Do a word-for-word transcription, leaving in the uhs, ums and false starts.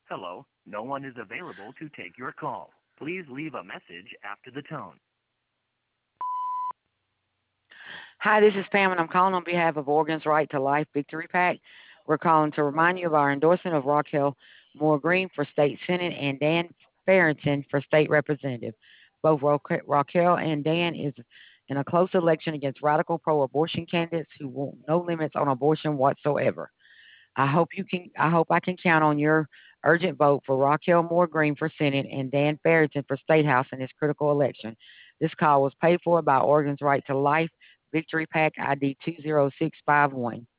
Hello, no one is available to take your call. Please leave a message after the tone. Hi, this is Pam, and I'm calling on behalf of Oregon's Right to Life Victory PAC. We're calling to remind you of our endorsement of Raquel Moore Green for state senate and Dan Farrington for state representative. Both Raque- Raquel and Dan is in a close election against radical pro-abortion candidates who want no limits on abortion whatsoever. I hope you can. I hope I can count on your urgent vote for Raquel Moore Green for Senate and Dan Farrington for State House in this critical election. This call was paid for by Oregon's Right to Life Victory PAC I D two zero six five one.